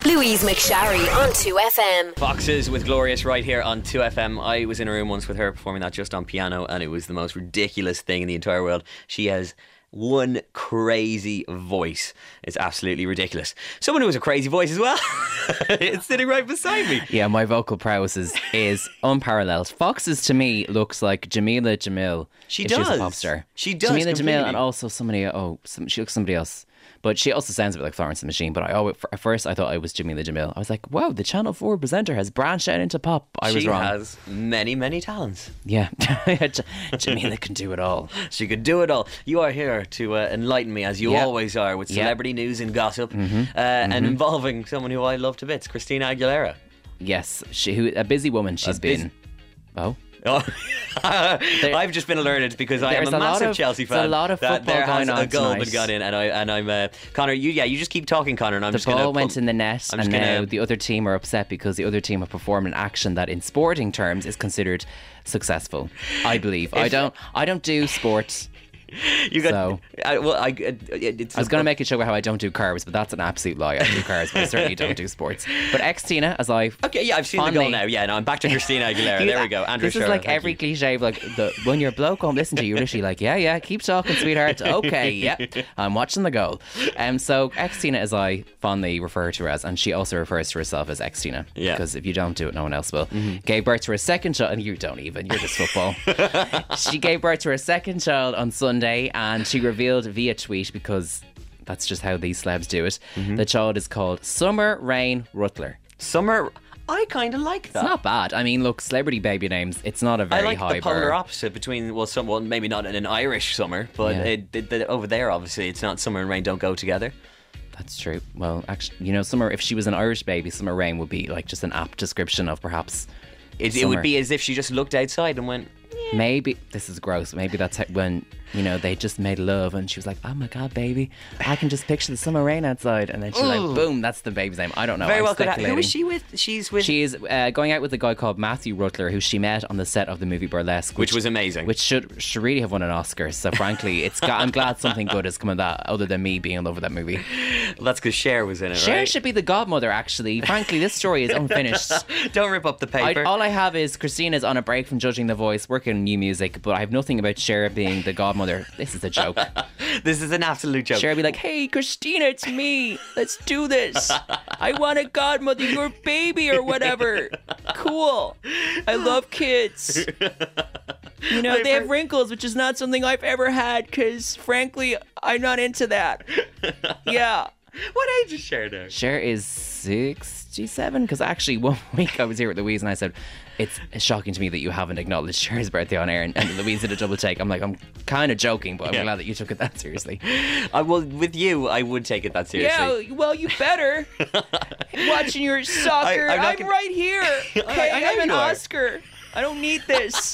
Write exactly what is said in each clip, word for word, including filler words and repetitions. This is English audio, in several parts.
Louise McSharry on two F M. Foxes with Glorious right here on two F M. I was in a room once with her performing that just on piano, and it was the most ridiculous thing in the entire world. She has one crazy voice. It's absolutely ridiculous. Someone who has a crazy voice as well. It's sitting right beside me. Yeah, my vocal prowess is, is unparalleled. Foxes to me looks like Jamila Jamil. She if does. She was a pop star. She does. Jamila completely. Jamil, and also somebody. Oh, some, she looks somebody else. But she also sounds a bit like Florence and the Machine. But I always, at first I thought I was Jamila Jamil. I was like, wow, the Channel four presenter has branched out into pop. I was she wrong. She has many, many talents. Yeah. Jamila can do it all. She could do it all. You are here to uh, enlighten me, as you yep. always are, with celebrity yep. news and gossip, mm-hmm. Uh, mm-hmm. and involving someone who I love to bits, Christina Aguilera. Yes. She, who, a busy woman she's a been. Busy- oh. Oh, I've just been alerted because I am a massive of, Chelsea fan. A lot of football that there going has on a goal tonight. been got in, and I and I'm uh, Connor. You yeah, you just keep talking, Connor, and I'm the just going to. The ball went in the net, I'm and gonna, now the other team are upset because the other team have performed an action that, in sporting terms, is considered successful. I believe. I don't. I don't do sports. You got. So, I, well, I. It's I was going to make a joke about how I don't do carbs, but that's an absolute lie. I do carbs, but I certainly don't do sports. But ex Tina, as I okay, yeah, I've seen fondly, the goal now. Yeah, no, I'm back to Christina Aguilera. you, there we go. Andrew This is Shearer, like every you. cliche of like the when your bloke won't listen to you, you're literally like, yeah, yeah, keep talking, sweetheart. Okay, yeah, I'm watching the goal. Um, so ex Tina, as I fondly refer to her as, and she also refers to herself as ex Tina. Yeah. Because if you don't do it, no one else will. Mm-hmm. Gave birth to her second child, and you don't even. You're just football. She gave birth to her second child on Sunday, and she revealed via tweet, because that's just how these celebs do it. Mm-hmm. The child is called Summer Rain Rutler. Summer. I kind of like that. It's not bad. I mean, look, celebrity baby names, it's not a very I like high the polar bar. opposite between, well, some, well, maybe not an Irish summer, but Yeah. it, it, it, over there, obviously, it's not summer and rain don't go together. That's true. Well, actually, you know, Summer, if she was an Irish baby, Summer Rain would be like just an apt description of perhaps It, it would be as if she just looked outside and went, yeah. Maybe, this is gross, maybe that's when, you know, they just made love and she was like, oh my God, baby, I can just picture the summer rain outside. And then she's like, boom, that's the baby's name. I don't know. Very I'm well could ha- speculating. Who is she with? She's with... She's uh, going out with a guy called Matthew Rutler, who she met on the set of the movie Burlesque. Which, which was amazing. Which should should really have won an Oscar. So frankly, it's I'm glad something good has come of that, other than me being in love with that movie. Well, that's because Cher was in it, Cher right? should be the godmother, actually. Frankly, this story is unfinished. Don't rip up the paper. I, all I have is Christina's on a break from judging The Voice, working on new music, but I have nothing about Cher being the godmother. This is a joke. This is an absolute joke. Cher be like, hey, Christina, it's me. Let's do this. I want a godmother, your baby or whatever. Cool. I love kids. You know, they have wrinkles, which is not something I've ever had because, frankly, I'm not into that. Yeah. What age is Cher now? Cher is sixty-seven, because actually one week I was here with Louise and I said, it's shocking to me that you haven't acknowledged Cher's birthday on air, and, and Louise did a double take. I'm like, I'm kind of joking, but I'm yeah. glad that you took it that seriously. I will, with you, I would take it that seriously. Yeah, well, you better. Watching your soccer, I, I'm, I'm gonna... right here. Okay, I, I I'm an are. Oscar. I don't need this.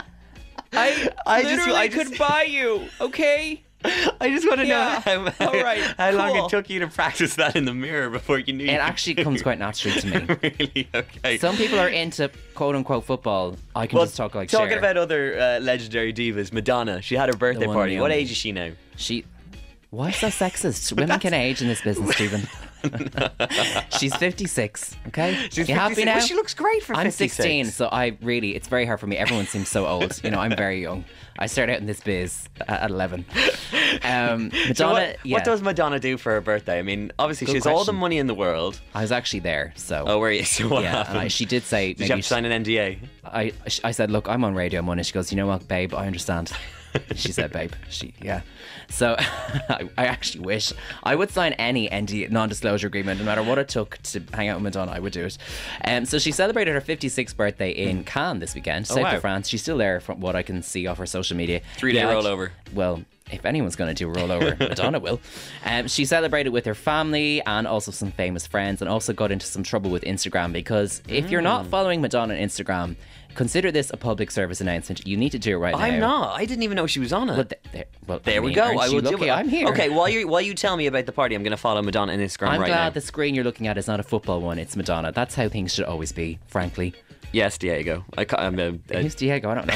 I, I literally just, I just... could buy you, okay? I just want to yeah. know how, All right, how cool. long it took you to practice that in the mirror before you knew. It you actually comes quite naturally to me. Really? Okay. Some people are into quote unquote football. I can well, just talk like talking Cher. about other uh, legendary divas, Madonna. She had her birthday one party. and What only. age is she now? She. Why so sexist? Women can age in this business, Stephen. She's fifty-six. Okay, She's you happy now? Well, she looks great for I'm fifty-six. sixteen, so I really, it's very hard for me. Everyone seems so old. You know, I'm very young. I started out in this biz at eleven. Um, Madonna, So what, yeah. what does Madonna do for her birthday? I mean, obviously Good she has all the question. money in the world. I was actually there, so. Oh, were you? So what yeah, happened? and I, she did say. Did you have to sign an N D A? I, I said, look, I'm on Radio Money. She goes, you know what, babe, I understand. She said, babe. She, yeah. So I, I actually wish I would sign any N D A, non-disclosure agreement, no matter what it took to hang out with Madonna. I would do it. Um, so she celebrated her fifty-sixth birthday in Cannes this weekend, Oh, south wow. of France. She's still there from what I can see off her social media. Three-day Yeah, rollover. Well, if anyone's going to do a rollover, Madonna will. Um, she celebrated with her family and also some famous friends, and also got into some trouble with Instagram because if mm. you're not following Madonna on Instagram, consider this a public service announcement. You need to do it right now. I'm not. I didn't even know she was on it. Well, th- there, well, there I we mean, go. aren't I you will do lucky it. I'm here. Okay, while you while you tell me about the party, I'm going to follow Madonna on Instagram I'm right glad now. the screen you're looking at is not a football one. It's Madonna. That's how things should always be, frankly. Yes, Diego. I ca- I'm a, a, Who's Diego? I don't know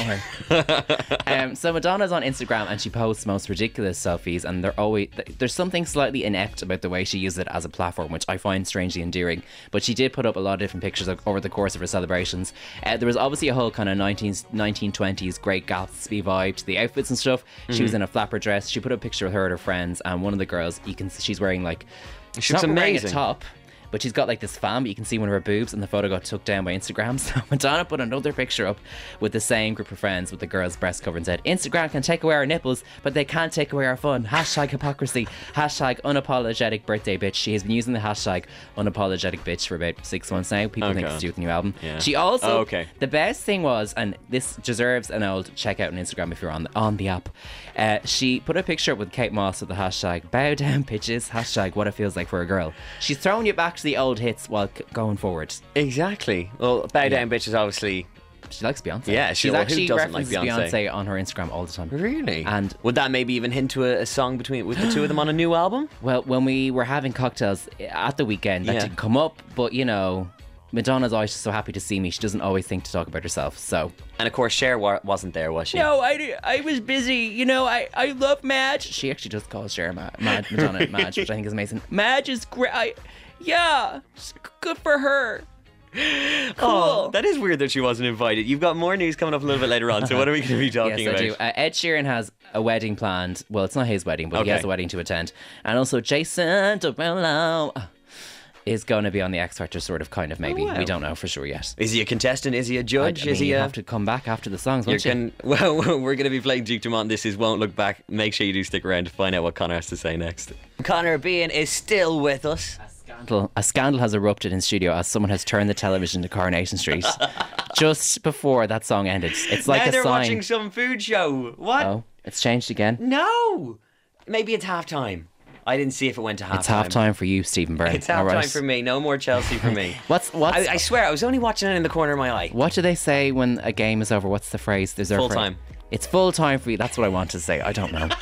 her. um, so Madonna's on Instagram and she posts most ridiculous selfies, and they're always there's something slightly inept about the way she uses it as a platform, which I find strangely endearing. But she did put up a lot of different pictures of, over the course of her celebrations. Uh, there was obviously a whole kind of nineteen twenties Great Gatsby vibe to the outfits and stuff. She Mm-hmm. was in a flapper dress. She put up a picture of her and her friends, and one of the girls, you can she's wearing like she's looks not wearing a amazing. top. But she's got like this fan, but you can see one of her boobs, and the photo got took down by Instagram. So Madonna put another picture up with the same group of friends with the girl's breast cover and said, Instagram can take away our nipples, but they can't take away our fun. Hashtag hypocrisy. Hashtag unapologetic birthday bitch. She has been using the hashtag unapologetic bitch for about six months now. People think Okay. it's due with the new album. Yeah. She also, Oh, okay. the best thing was, and this deserves an old check out on Instagram if you're on the, on the app, uh, she put a picture up with Kate Moss with the hashtag bow down bitches, hashtag what it feels like for a girl. She's throwing you back to the old hits while c- going forward. exactly. Well, Bow Down Bitch is obviously... She likes Beyonce. Yeah, she- she's well, who actually doesn't like references Beyonce? Beyonce on her Instagram all the time. Really? And would that maybe even hint to a, a song between with the two of them on a new album? well, when we were having cocktails at the weekend, that Yeah. didn't come up. But you know, Madonna's always so happy to see me. She doesn't always think to talk about herself. So And of course, Cher wa- wasn't there, was she? no, I, I was busy. You know, I, I love Madge. She actually just calls Cher Ma- Mad, Madonna Madge, which I think is amazing. Madge is great. I, yeah, it's g- good for her. Cool. Oh, that is weird that she wasn't invited. You've got more news coming up a little bit later on, so what are we going to be talking Yes, about? I do. Uh, Ed Sheeran has a wedding planned. Well, it's not his wedding, but he Okay. has a wedding to attend. And also Jason Derulo is going to be on the X Factor, sort of, kind of, maybe. Oh, wow. We don't know for sure yet. Is he a contestant? Is he a I, I judge? mean, is he you a... have to come back after the songs, You're won't you? can, well, we're going to be playing Duke Dumont. This is Won't Look Back. Make sure you do stick around to find out what Connor has to say next. Connor Bean is still with us. Scandal- A scandal has erupted in studio as someone has turned the television to Coronation Street just before that song ended. It's like now a they're sign. watching some food show. What? Oh, it's changed again. No. Maybe it's halftime. I didn't see if it went to halftime. It's half time for you, Stephen Byrne. It's All halftime right. for me. No more Chelsea for me. What's what's I, I swear, I was only watching it in the corner of my eye. What do they say when a game is over? What's the phrase? There's a Full phrase- time. It's full time for you. That's what I want to say. I don't know.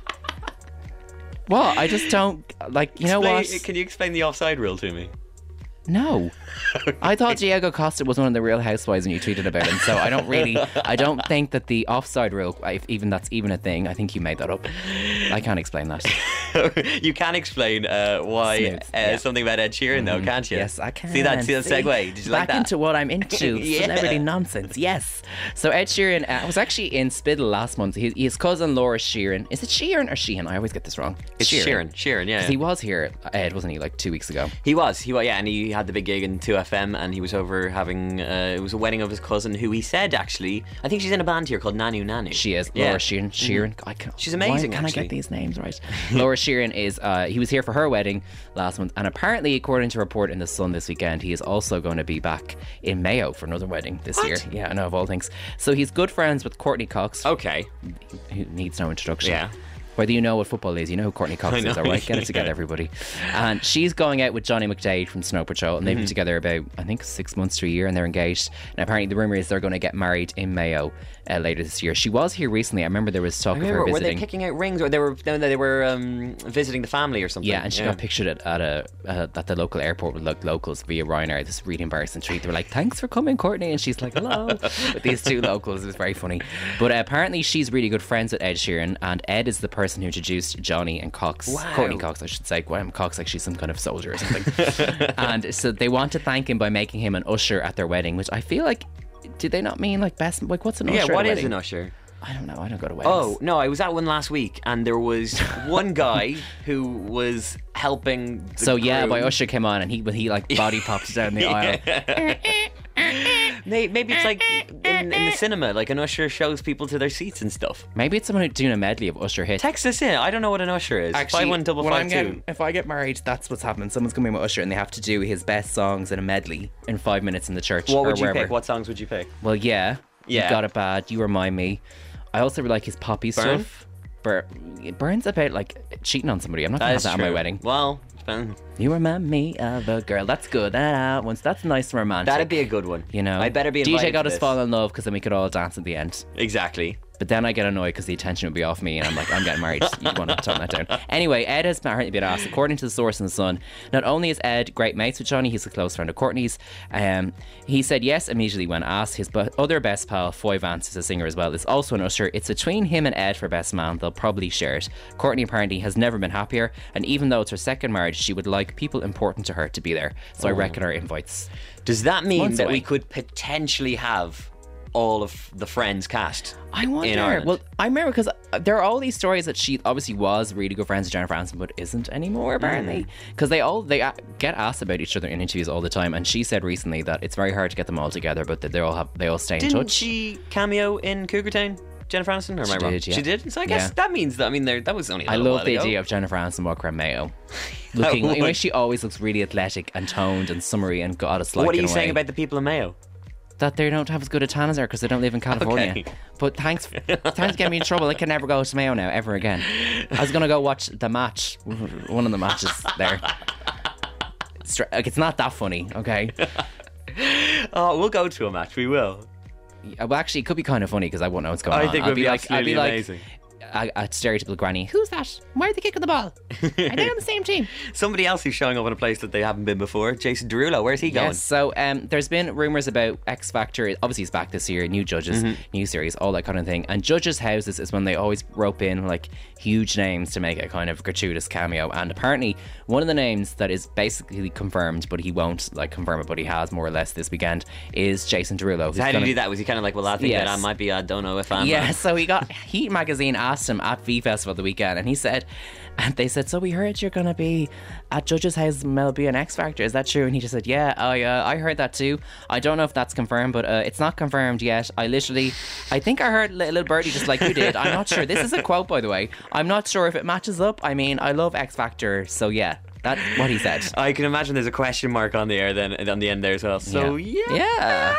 What? I just don't like. You know Explain- what? Can you explain the offside rule to me? No. I thought Diego Costa was one of the Real Housewives when you tweeted about him. So I don't really. I don't think that the offside rule, if even that's even a thing. I think you made that up. I can't explain that. You can explain uh, why Smooth, uh, yeah. something about Ed Sheeran, though, can't you? Yes, I can. See that see that See? segue? Did you Back like that? into what I'm into. Yeah. Celebrity nonsense. Yes. So Ed Sheeran uh, was actually in Spiddle last month. His, his cousin Laura Sheeran. Is it Sheeran or Sheehan? I always get this wrong. It's Sheeran. Sheeran, yeah. 'Cause he was here, Ed, wasn't he? Like two weeks ago. He was, he was, yeah, and he had the big gig in two F M, and he was over having, uh, it was a wedding of his cousin, who he said actually, I think she's in a band here called Nanu Nanu. She is Yeah. Laura Sheeran. Sheeran. I can, She's amazing, Why can actually. I get these names right? Laura Sheeran is. Uh, he was here for her wedding last month, and apparently, according to a report in the Sun this weekend, he is also going to be back in Mayo for another wedding this What? year. Yeah, I know of all things. So he's good friends with Courtney Cox, Okay. who needs no introduction. Yeah. Whether you know what football is, you know who Courtney Cox I know, is, all right? Get it together, yeah. everybody. And she's going out with Johnny McDade from Snow Patrol, and they've Mm-hmm. been together about, I think, six months to a year, and they're engaged. And apparently, the rumor is they're going to get married in Mayo uh, later this year. She was here recently. I remember there was talk I of her remember, were they visiting. kicking out rings, or they were no, they were um, visiting the family or something? Yeah, and she got pictured at, at a uh, at the local airport with like locals via Ryanair. This really embarrassing treat. They were like, "Thanks for coming, Courtney," and she's like, "Hello." With these two locals, it was very funny. But uh, apparently, she's really good friends with Ed Sheeran, and Ed is the person who introduced Johnny and Cox, Wow. Courtney Cox, I should say. Well, Cox like she's some kind of soldier or something. And so they want to thank him by making him an usher at their wedding, which I feel like. Did they not mean like best? Like, what's an Yeah, usher? what at a is wedding? an usher? I don't know. I don't go to weddings. Oh, no, I was at one last week, and there was one guy who was helping the so yeah, groom. by Usher came on and he when he like body popped down the aisle. May- Maybe it's like in, in the cinema, like an usher shows people to their seats and stuff. Maybe it's someone who's doing a medley of Usher hits. Text us in. I don't know what an usher is. Five one double when five I'm two. getting- if I get married, that's what's happening. Someone's coming with Usher and they have to do his best songs in a medley in five minutes in the church What or would you wherever. pick? What songs would you pick? Well, yeah, Yeah. You Got It Bad, You Remind Me. I also really like his poppy Burn? stuff. Bur- Burns about like cheating on somebody. I'm not gonna have That is that at my true. wedding. Well, depends. You remind me of a girl. That's good. That once that's nice and romantic. That'd be a good one. you know. I better be D J invited got to us this. fall in love because then we could all dance at the end. Exactly. But then I get annoyed because the attention would be off me, and I'm like, I'm getting married. You want to tone that down. Anyway, Ed has apparently been asked, according to the source in The Sun, not only is Ed great mates with Johnny, he's a close friend of Courtney's. Um, he said yes immediately when asked. His b- other best pal, Foy Vance, is a singer as well, is also an usher. It's between him and Ed for best man. They'll probably share it. Courtney apparently has never been happier, and even though it's her second marriage, she would like people important to her to be there. So oh. I reckon our invites. Does that mean Once that away. we could potentially have all of the Friends cast? I wonder. In Ireland? Well, I remember because there are all these stories that she obviously was really good friends with Jennifer Aniston, but isn't anymore apparently. Because mm. they all they get asked about each other in interviews all the time, and she said recently that it's very hard to get them all together, but that they all have they all stay in Didn't touch. she cameo in Cougar Town? Jennifer Aniston, or am She I wrong? did, yeah. She did. So I guess Yeah. that means that. I mean, there that was only. A I little love while the ago. idea of Jennifer Aniston walking around Mayo, looking like, would. she always looks really athletic and toned and summery and goddess-like. What are in you a saying way. about the people of Mayo? That they don't have as good a tan as her because they don't live in California. Okay. But thanks, thanks for getting me in trouble. I can never go to Mayo now ever again. I was gonna go watch the match, one of the matches there. It's, like, it's not that funny, okay? Oh, we'll go to a match. We will. Yeah, well, actually, it could be kind of funny because I won't know what's going I on. think it I'd would be be like, I'd absolutely be like, amazing. A, a stereotypical granny. Who's that? Why are they kicking the ball? Are they on the same team? Somebody else who's showing up in a place that they haven't been before. Jason Derulo. Where's he going? Yes, so um, there's been rumours about X Factor. Obviously, he's back this year. New judges, Mm-hmm. new series, all that kind of thing. And judges' houses is when they always rope in like huge names to make a kind of gratuitous cameo. And apparently, one of the names that is basically confirmed, but he won't like confirm it, but he has more or less this weekend, is Jason Derulo. So how did gonna- he do that? Was he kind of like, well, I think Yes. that I might be, I don't know if I'm. Yeah, uh, so he got Heat magazine asked him at V Festival the weekend, and he said, and they said, so we heard you're gonna be at Judge's House Melby and X Factor. Is that true? And he just said, yeah, I uh, I heard that too. I don't know if that's confirmed, but uh, it's not confirmed yet. I literally, I think I heard little birdie just like you did. I'm not sure. This is a quote, by the way. I'm not sure if it matches up. I mean, I love X Factor, so yeah. That's what he said. I can imagine there's a question mark on the air then on the end there as well. So yeah. Yeah.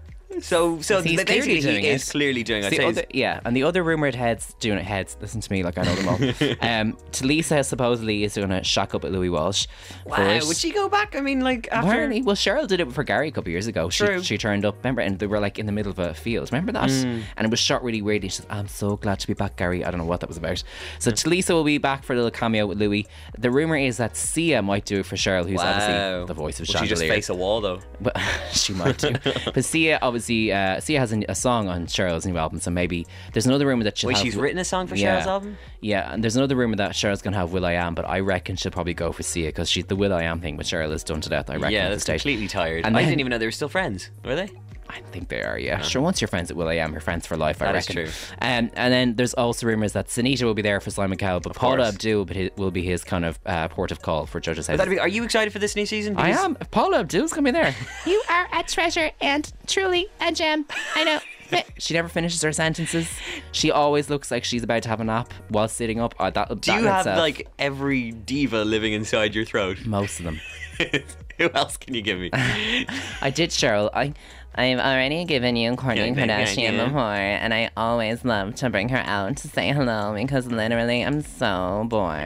So so He's basically clearly doing he is it. clearly doing it. The I'd say other, yeah, and the other rumoured heads doing it, heads, listen to me like I know them all. um, Talisa supposedly is going to shack up at Louis Walsh. Wow, for it. would she go back? I mean, like after Apparently, well, Cheryl did it for Gary a couple of years ago. She, True. she turned up, remember, and they were like in the middle of a field. Remember that? Mm. And it was shot really weirdly. She said, I'm so glad to be back, Gary. I don't know what that was about. So Talisa will be back for a little cameo with Louis. The rumour is that Sia might do it for Cheryl, who's Wow. obviously the voice of Will she just Chandelier. face a wall though? But she might do. But Sia, obviously, uh, Sia has a, a song on Cheryl's new album, so maybe there's another rumour that she'll Wait, have... she's written a song for Yeah. Cheryl's album? Yeah, and there's another rumour that Cheryl's going to have Will I Am, but I reckon she'll probably go for Sia because she the Will I Am thing with Cheryl is done to death, I reckon. Yeah, at that's this stage. completely tired. And I then- didn't even know they were still friends. Were they? I think they are, yeah. Sure, once you're friends at Will I Am, you're friends for life, I That is reckon. true. Um, and then there's also rumours that Sunita will be there for Simon Cowell, but Paula course. Abdul will be- will be his kind of uh, port of call for Judge's House. That'd be- are you excited for this new season? I Because- am. Paula Abdul's coming there. You are a treasure and truly a gem. I know. She never finishes her sentences. She always looks like she's about to have a nap while sitting up. Uh, that, Do that you in have itself- like every diva living inside your throat? most of them? Who else can you give me? I did, Cheryl. I, I've already given you Kourtney Yeah, yeah, Kardashian yeah. before, and I always love to bring her out to say hello because literally I'm so bored.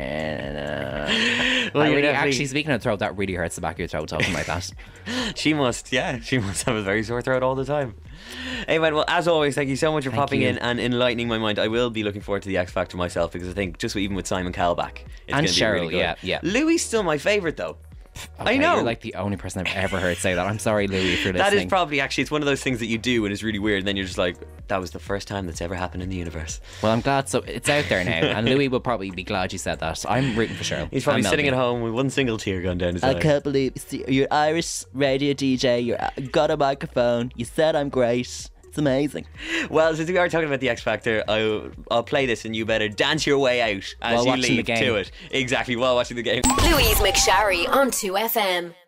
Well, I you're really, definitely- actually, speaking of throat, that really hurts the back of your throat talking like that. She must, yeah, she must have a very sore throat all the time. Anyway, well, as always, thank you so much for Thank popping you. in and enlightening my mind. I will be looking forward to the X Factor myself because I think just even with Simon Cowell back, it's And going to be Cheryl, really good. yeah, yeah. Louis still my favourite though. Okay, I know. You're like the only person I've ever heard say that. I'm sorry, Louis, if you're That listening. is probably actually, it's one of those things that you do and it's really weird and then you're just like, that was the first time that's ever happened in the universe. Well, I'm glad. So it's out there now, and Louis will probably be glad you said that. I'm rooting for Cheryl. He's probably and sitting Melvin. at home with one single tear going down his eye. I can't believe you're Irish radio D J. You got a microphone. You said I'm great. It's amazing. Well, since we are talking about the X Factor, I'll, I'll play this and you better dance your way out as While you watching leave the game. to it. Exactly, while watching the game. Louise McSharry on two F M.